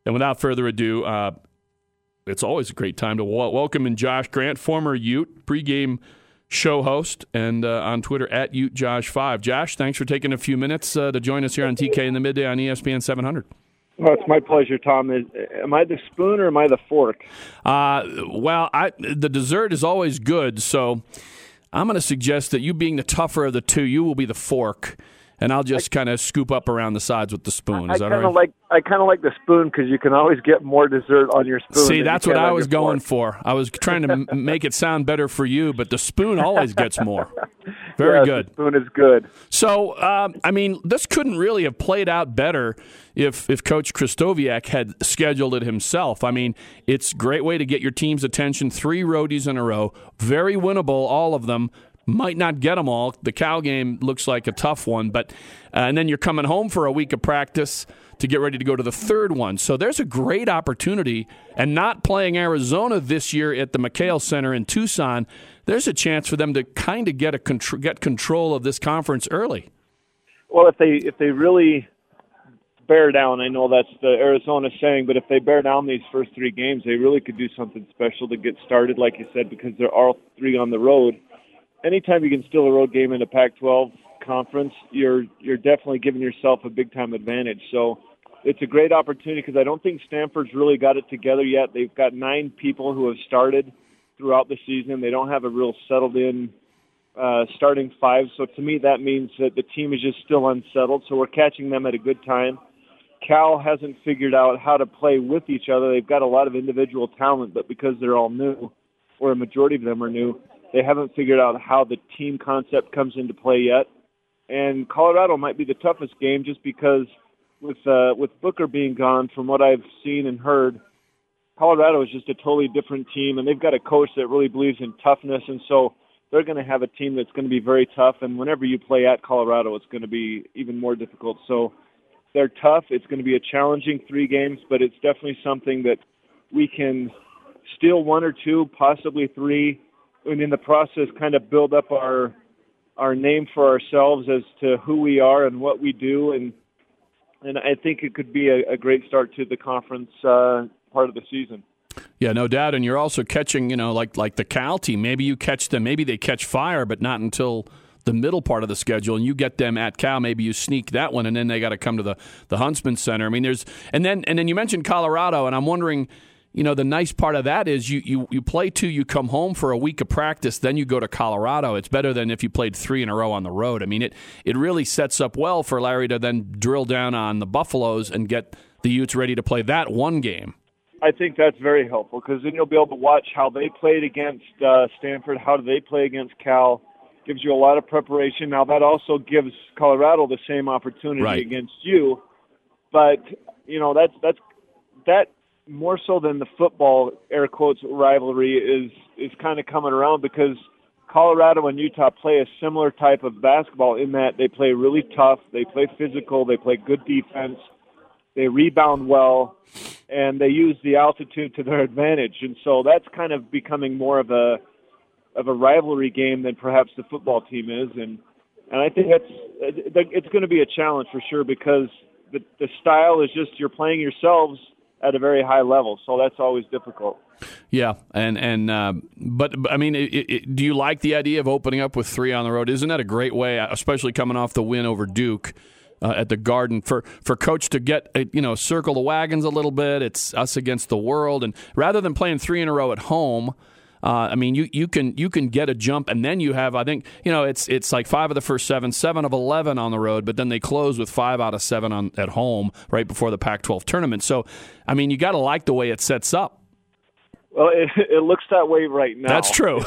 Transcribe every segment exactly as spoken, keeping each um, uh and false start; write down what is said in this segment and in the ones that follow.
And without further ado, uh, it's always a great time to w- welcome in Josh Grant, former Ute, pregame show host, and uh, on Twitter at Ute Josh five. Josh, thanks for taking a few minutes uh, to join us here on T K in the Midday on E S P N seven hundred. Well, it's my pleasure, Tom. Is, am I the spoon or am I the fork? Uh, well, I, the dessert is always good, so I'm going to suggest that you being the tougher of the two, you will be the fork, and I'll just kind of scoop up around the sides with the spoon. Is I that kind of right? like I kind of like the spoon because you can always get more dessert on your spoon. See, than that's you what can I on was your going fork. for. I was trying to m- make it sound better for you, but the spoon always gets more. Very yes, good. The spoon is good. So, um, I mean, this couldn't really have played out better if if Coach Krzysztofiak had scheduled it himself. I mean, it's a great way to get your team's attention. Three roadies in a row, very winnable, all of them. Might not get them all. The Cal game looks like a tough one, but uh, and then you're coming home for a week of practice to get ready to go to the third one. So there's a great opportunity, and not playing Arizona this year at the McHale Center in Tucson, there's a chance for them to kind of get a contr- get control of this conference early. Well, if they if they really bear down, I know that's the Arizona saying, but if they bear down these first three games, they really could do something special to get started, like you said, because they're all three on the road. Anytime you can steal a road game in a Pac twelve conference, you're you're definitely giving yourself a big-time advantage. So it's a great opportunity because I don't think Stanford's really got it together yet. They've got nine people who have started throughout the season. They don't have a real settled-in uh, starting five. So to me, that means that the team is just still unsettled. So we're catching them at a good time. Cal hasn't figured out how to play with each other. They've got a lot of individual talent, but because they're all new, or a majority of them are new, they haven't figured out how the team concept comes into play yet. And Colorado might be the toughest game just because with uh, with Booker being gone, from what I've seen and heard, Colorado is just a totally different team, and they've got a coach that really believes in toughness, and so they're going to have a team that's going to be very tough, and whenever you play at Colorado, it's going to be even more difficult. So they're tough. It's going to be a challenging three games, but it's definitely something that we can steal one or two, possibly three, and in the process kind of build up our our name for ourselves as to who we are and what we do. And and I think it could be a, a great start to the conference uh, part of the season. Yeah, no doubt. And you're also catching, you know, like like the Cal team. Maybe you catch them. Maybe they catch fire, but not until the middle part of the schedule, and you get them at Cal. Maybe you sneak that one, and then they got to come to the, the Huntsman Center. I mean, there's and then and then you mentioned Colorado, and I'm wondering, you know, the nice part of that is you, you, you play two, you come home for a week of practice, then you go to Colorado. It's better than if you played three in a row on the road. I mean, it, it really sets up well for Larry to then drill down on the Buffaloes and get the Utes ready to play that one game. I think that's very helpful because then you'll be able to watch how they played against uh, Stanford, how do they play against Cal. Gives you a lot of preparation. Now, that also gives Colorado the same opportunity right. against you. But, you know, that's that's that – more so than the football, air quotes, rivalry is is kind of coming around because Colorado and Utah play a similar type of basketball in that they play really tough, they play physical, they play good defense, they rebound well, and they use the altitude to their advantage. And so that's kind of becoming more of a of a rivalry game than perhaps the football team is. And and I think that's it's going to be a challenge for sure because the the style is just you're playing yourselves at a very high level, so that's always difficult. Yeah, and and uh, but I mean, it, it, do you like the idea of opening up with three on the road? Isn't that a great way, especially coming off the win over Duke uh, at the Garden, for for Coach to get uh, you know circle the wagons a little bit? It's us against the world, and rather than playing three in a row at home. Uh, I mean, you, you can you can get a jump, and then you have, I think, you know, it's it's like five of the first seven, seven of eleven on the road, but then they close with five out of seven on at home right before the Pac twelve tournament. So, I mean, you got to like the way it sets up. Well, it, it looks that way right now. That's true.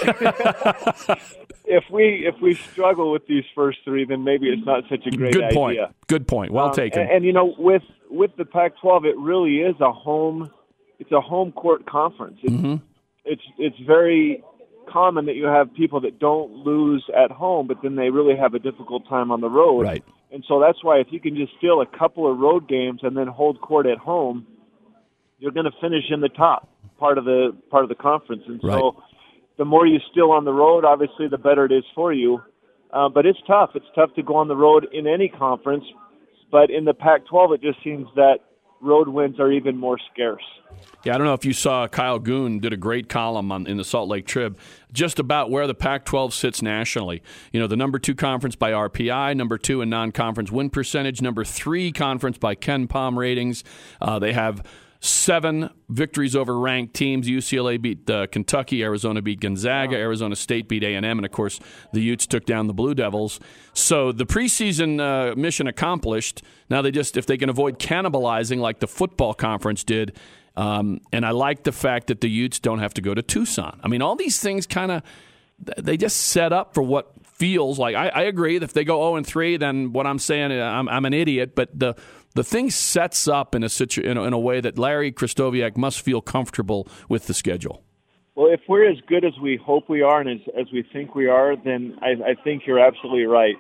if we if we struggle with these first three, then maybe it's not such a great Good idea. point. Good point. Well um, taken. And, and you know, with with the Pac twelve, it really is a home. It's a home court conference. It's, mm-hmm. It's it's very common that you have people that don't lose at home, but then they really have a difficult time on the road. Right. And so that's why if you can just steal a couple of road games and then hold court at home, you're going to finish in the top part of the part of the conference. And right. so the more you steal on the road, obviously, the better it is for you. Uh, but it's tough. It's tough to go on the road in any conference. But in the Pac twelve, it just seems that road wins are even more scarce. Yeah, I don't know if you saw Kyle Goon did a great column on, in the Salt Lake Trib just about where the Pac twelve sits nationally. You know, the number two conference by R P I, number two in non-conference win percentage, number three conference by Ken Palm ratings. Uh, they have seven victories over ranked teams. U C L A beat uh, Kentucky, Arizona beat Gonzaga, Arizona State beat A and M, and of course the Utes took down the Blue Devils. So the preseason uh, mission accomplished. Now they just, if they can avoid cannibalizing like the football conference did. Um, and I like the fact that the Utes don't have to go to Tucson. I mean, all these things kind of, they just set up for what feels like. I, I agree that if they go oh and three, then what I'm saying, I'm, I'm an idiot. But the the thing sets up in a, situ, in a in a way that Larry Krystkowiak must feel comfortable with the schedule. Well, if we're as good as we hope we are and as, as we think we are, then I, I think you're absolutely right.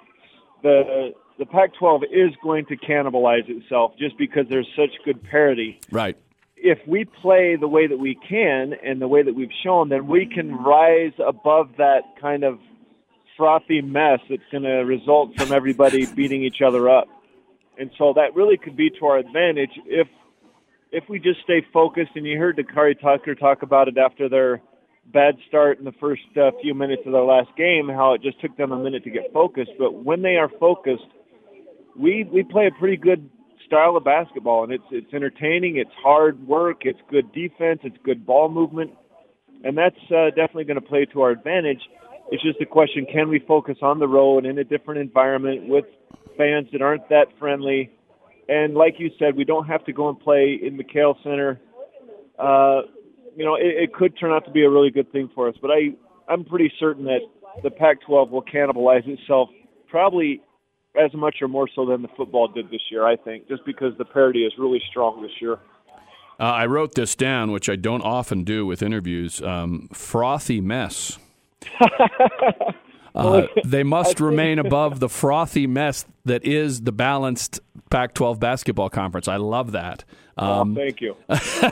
The the Pac twelve is going to cannibalize itself just because there's such good parity. Right. If we play the way that we can and the way that we've shown, then we can rise above that kind of frothy mess that's going to result from everybody beating each other up. And so that really could be to our advantage if if we just stay focused. And you heard Dakari Tucker talk about it after their bad start in the first uh, few minutes of their last game, how it just took them a minute to get focused. But when they are focused, we we play a pretty good style of basketball, and it's it's entertaining, it's hard work, it's good defense, it's good ball movement, and that's uh, definitely going to play to our advantage. It's just a question, can we focus on the road in a different environment with fans that aren't that friendly? And like you said, we don't have to go and play in McHale Center. Uh, you know, it, it could turn out to be a really good thing for us, but I, I'm pretty certain that the Pac twelve will cannibalize itself probably as much or more so than the football did this year, I think, just because the parity is really strong this year. Uh, I wrote this down, which I don't often do with interviews. Um, frothy mess. uh, they must remain above the frothy mess that is the balanced Pac twelve basketball conference. I love that. Um, oh, thank you.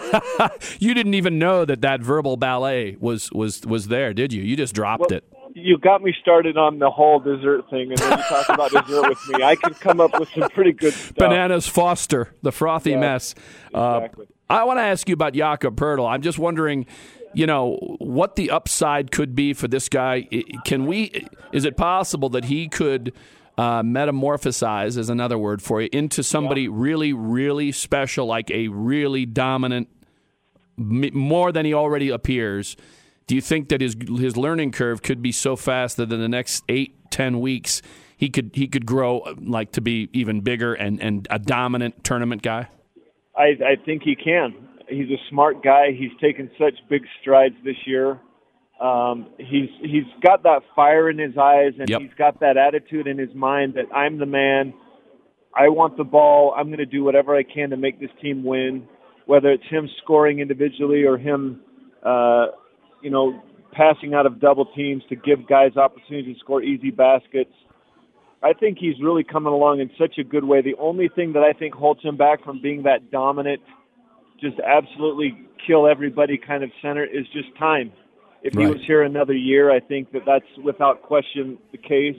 You didn't even know that that verbal ballet was, was, was there, did you? You just dropped well, it. You got me started on the whole dessert thing, and then you talk about dessert with me. I can come up with some pretty good stuff. Bananas Foster, the frothy yeah, mess. Exactly. Uh, I want to ask you about Jakob Poeltl. I'm just wondering, you know, what the upside could be for this guy. Can we? Is it possible that he could uh, metamorphosize, is another word for you, into somebody yeah. really, really special, like a really dominant, more than he already appears? Do you think that his his learning curve could be so fast that in the next eight, ten weeks he could he could grow like to be even bigger and, and a dominant tournament guy? I, I think he can. He's a smart guy. He's taken such big strides this year. Um, he's he's got that fire in his eyes, and yep. he's got that attitude in his mind that I'm the man. I want the ball. I'm going to do whatever I can to make this team win, whether it's him scoring individually or him uh, – you know, passing out of double teams to give guys opportunities to score easy baskets. I think he's really coming along in such a good way. The only thing that I think holds him back from being that dominant, just absolutely kill everybody kind of center is just time. If right. he was here another year, I think that that's without question the case.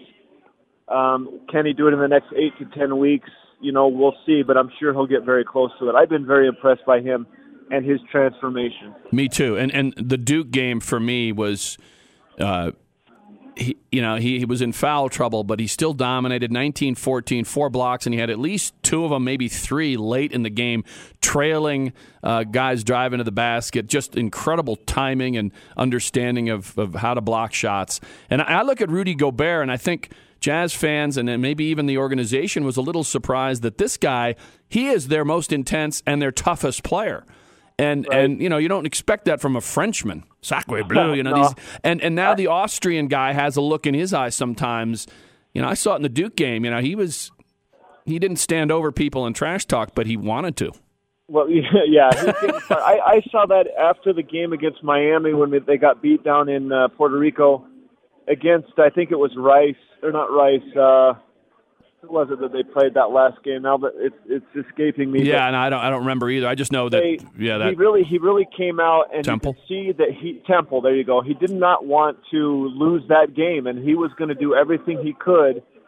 Um, can he do it in the next eight to ten weeks? You know, we'll see, but I'm sure he'll get very close to it. I've been very impressed by him and his transformation. Me too. And and the Duke game for me was, uh, he, you know, he, he was in foul trouble, but he still dominated nineteen fourteen, four blocks, and he had at least two of them, maybe three late in the game, trailing uh, guys driving to the basket. Just incredible timing and understanding of, of how to block shots. And I look at Rudy Gobert, and I think Jazz fans and then maybe even the organization was a little surprised that this guy, he is their most intense and their toughest player. And, right. and you know, you don't expect that from a Frenchman. Sacre bleu, you know. no. these, and, and now the Austrian guy has a look in his eyes sometimes. You know, I saw it in the Duke game. You know, he was he didn't stand over people and trash talk, but he wanted to. Well, yeah. I, I saw that after the game against Miami when they got beat down in uh, Puerto Rico against, I think it was Rice, or not Rice, uh, who was it that they played that last game? Now that it's it's escaping me. Yeah, and I don't I don't remember either. I just know that. They, yeah, that he really he really came out and Temple? you could see that he Temple. There you go. He did not want to lose that game, and he was going to do everything he could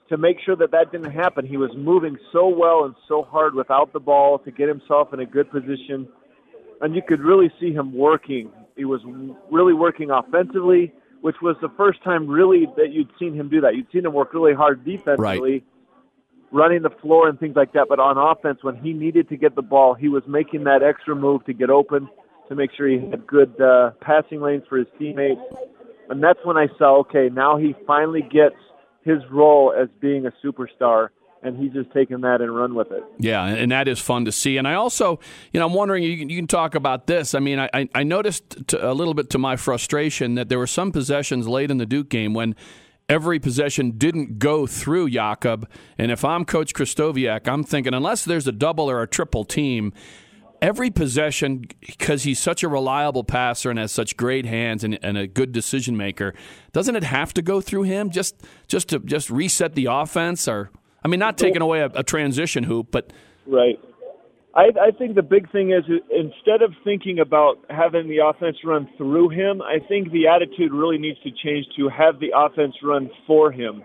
to make sure that that didn't happen. He was moving so well and so hard without the ball to get himself in a good position, and you could really see him working. He was really working offensively, which was the first time really that you'd seen him do that. You'd seen him work really hard defensively, right, running the floor and things like that, but on offense, when he needed to get the ball, he was making that extra move to get open, to make sure he had good uh, passing lanes for his teammates. And that's when I saw, okay, now he finally gets his role as being a superstar, and he's just taken that and run with it. Yeah, and that is fun to see. And I also, you know, I'm wondering, you can, you can talk about this. I mean, I, I noticed to, a little bit to my frustration that there were some possessions late in the Duke game when every possession didn't go through Jakob. And if I'm Coach Krystkowiak, I'm thinking, unless there's a double or a triple team, every possession, because he's such a reliable passer and has such great hands and, and a good decision maker, doesn't it have to go through him just just to just reset the offense? Or, I mean, not taking away a, a transition hoop, but right. I, I think the big thing is, instead of thinking about having the offense run through him, I think the attitude really needs to change to have the offense run for him.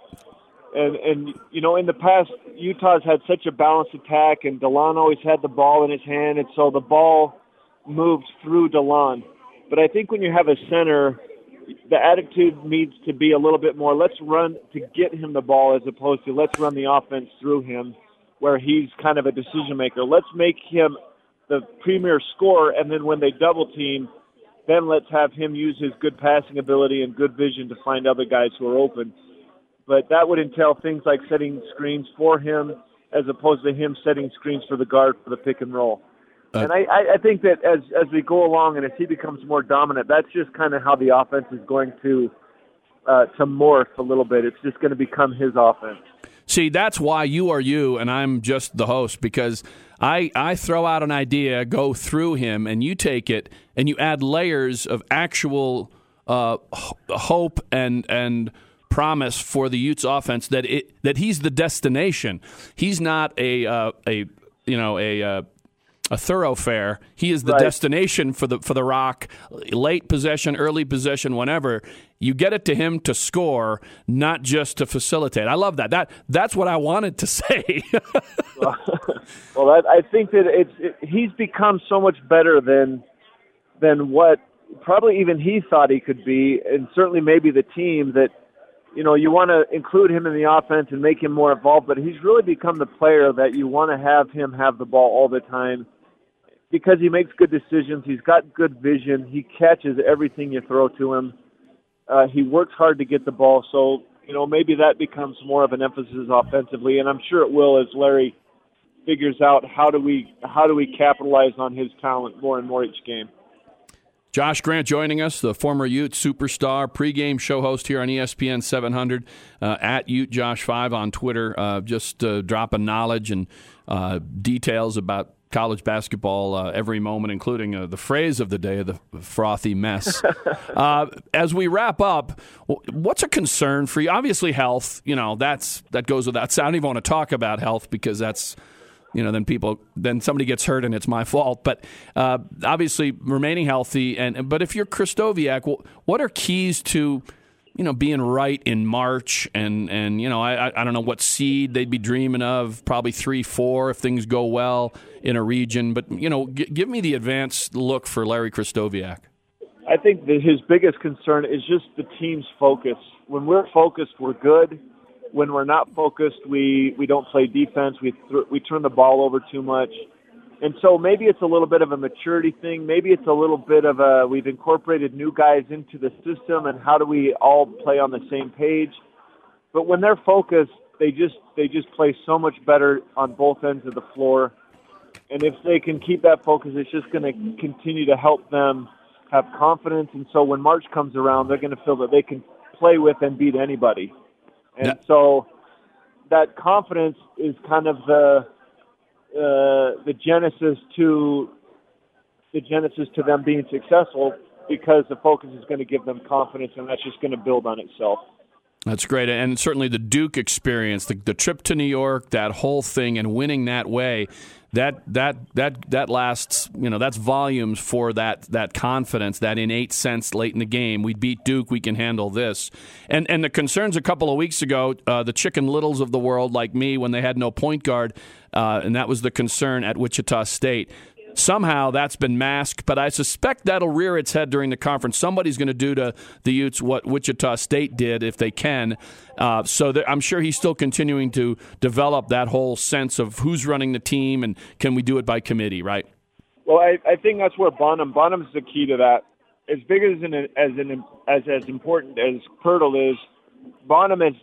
And, and you know, in the past, Utah's had such a balanced attack, and DeLon always had the ball in his hand, and so the ball moved through DeLon. But I think when you have a center, the attitude needs to be a little bit more, let's run to get him the ball, as opposed to let's run the offense through him, where he's kind of a decision maker. Let's make him the premier scorer, and then when they double team, then let's have him use his good passing ability and good vision to find other guys who are open. But that would entail things like setting screens for him as opposed to him setting screens for the guard for the pick and roll. Uh, and I, I think that as as we go along and as he becomes more dominant, that's just kind of how the offense is going to uh, to morph a little bit. It's just going to become his offense. See, that's why you are you and I'm just the host, because I, I throw out an idea, go through him, and you take it and you add layers of actual uh, hope and and promise for the Utes offense that it that he's the destination. He's not a uh, a you know a uh, a thoroughfare. He is the right. destination for the for the Rock. Late possession, early possession, whenever you get it to him to score, not just to facilitate. I love that. That that's what I wanted to say. well, well that, I think that it's it, he's become so much better than than what probably even he thought he could be, and certainly maybe the team that. You know, you want to include him in the offense and make him more involved, but he's really become the player that you want to have him have the ball all the time because he makes good decisions. He's got good vision. He catches everything you throw to him. Uh, he works hard to get the ball. So, you know, maybe that becomes more of an emphasis offensively, and I'm sure it will as Larry figures out how do we how do we capitalize on his talent more and more each game. Josh Grant joining us, the former Ute superstar, pregame show host here on E S P N seven hundred, uh, at Ute Josh five on Twitter, uh, just uh, dropping knowledge and uh, details about college basketball uh, every moment, including uh, the phrase of the day, the frothy mess. uh, as we wrap up, what's a concern for you? Obviously health, you know, that's that goes without saying. I don't even want to talk about health because that's, you know, then people, then somebody gets hurt and it's my fault. But uh, obviously remaining healthy. And but if you're Krystkowiak, what are keys to, you know, being right in March? And, and you know, I, I don't know what seed they'd be dreaming of, probably three, four if things go well in a region. But, you know, g- give me the advanced look for Larry Krystkowiak. I think that his biggest concern is just the team's focus. When we're focused, we're good. When we're not focused, we, we don't play defense. We th- we turn the ball over too much. And so maybe it's a little bit of a maturity thing. Maybe it's a little bit of a we've incorporated new guys into the system, and how do we all play on the same page? But when they're focused, they just they just play so much better on both ends of the floor. And if they can keep that focus, it's just going to continue to help them have confidence. And so when March comes around, they're going to feel that they can play with and beat anybody. And yeah. so that confidence is kind of the uh, the genesis to the genesis to them being successful, because the focus is going to give them confidence, and that's just going to build on itself. That's great. And certainly the Duke experience, the, the trip to New York, that whole thing, and winning that way, that that that that lasts, you know, that's volumes for that that confidence, that innate sense late in the game. We beat Duke, we can handle this. And and the concerns a couple of weeks ago, uh, the Chicken Littles of the world like me, when they had no point guard, uh, and that was the concern at Wichita State. Somehow that's been masked, but I suspect that'll rear its head during the conference. Somebody's going to do to the Utes what Wichita State did if they can. Uh, so I'm sure he's still continuing to develop that whole sense of who's running the team and can we do it by committee, right? Well, I, I think that's where Bonham, Bonham's the key to that. As big as an, as an, as as important as Pirtle is, Bonham is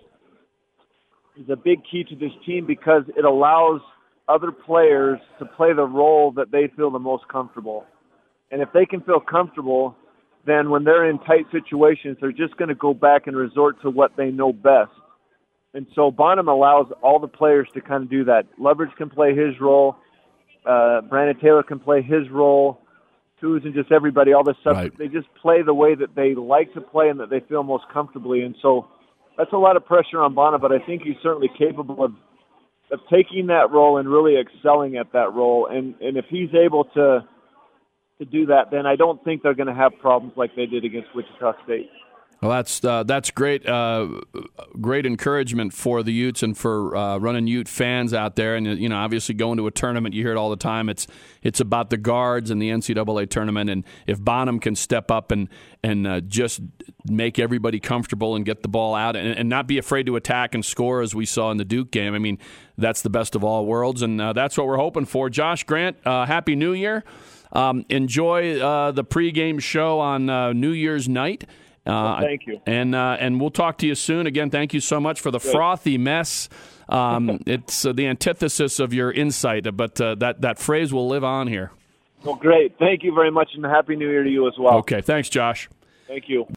is a big key to this team because it allows other players to play the role that they feel the most comfortable. And if they can feel comfortable, then when they're in tight situations, they're just going to go back and resort to what they know best. And so Bonham allows all the players to kind of do that. Leverage can play his role. Uh, Brandon Taylor can play his role. Coos and just everybody, all this stuff. Right. They just play the way that they like to play and that they feel most comfortably. And so that's a lot of pressure on Bonham, but I think he's certainly capable of of taking that role and really excelling at that role. And, and if he's able to to do that, then I don't think they're going to have problems like they did against Wichita State. Well, that's uh, that's great, uh, great encouragement for the Utes and for uh, running Ute fans out there. And you know, obviously, going to a tournament, you hear it all the time. It's it's about the guards and the N C double A tournament. And if Bonham can step up and and uh, just make everybody comfortable and get the ball out and, and not be afraid to attack and score, as we saw in the Duke game, I mean, that's the best of all worlds, and uh, that's what we're hoping for. Josh Grant, uh, Happy New Year! Um, enjoy uh, the pregame show on uh, New Year's night. Uh, well, thank you. And uh, and we'll talk to you soon. Again, thank you so much for the Great. frothy mess. Um, it's uh, the antithesis of your insight, but uh, that, that phrase will live on here. Well, great. Thank you very much, and Happy New Year to you as well. Okay, thanks, Josh. Thank you.